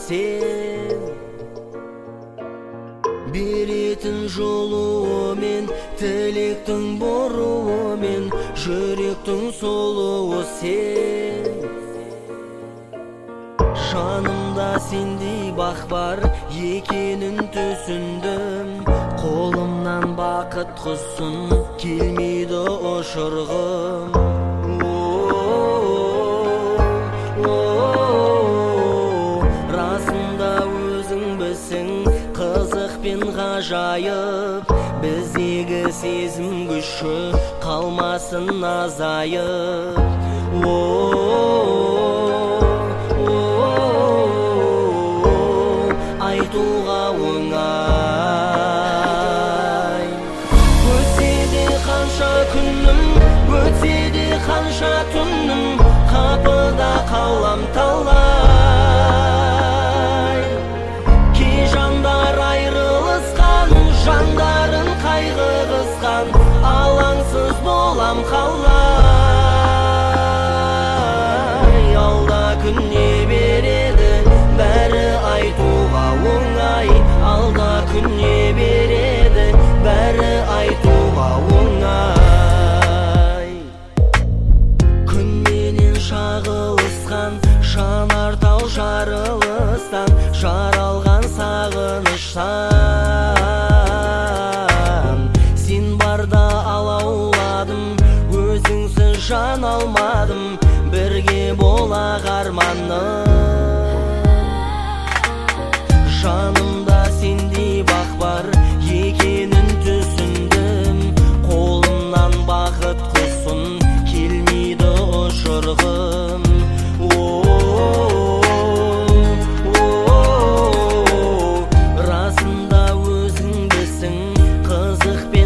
сен. Беретін жолуымен, тілектің боруымен, жүректің солуы сен. Жанымда сендей бақ бар екенін түсіндім. Қолымнан бақыт құсын келмейді ұшырғым. Расында өзің білсің, қызық пен ғажайып, біздегі сезім күші қалмасын азайып. Айтуға оңай. Өтсе де қанша күнім, өтсе де қанша түнім, қапыда қалам талай. Кей жандар айрылысқан, жандарын қайғы қысқан, алаңсыз болам қалай. Алда күн не береді, бәрі айтуға оңай. Алда күн не береді, бәрі айтуға оңай. Күнменен шағылысқан, жанартау жарылыстан, жаралған сағыныштан. Сен барда алауладым, өзіңсіз жан алмадым, бірге болақ арманым. Жанымда сендей бақ бар екенін түсіндім. Қолымнан бақыт құсын келмейді ұшырғым. Расында өзің білсің, қызық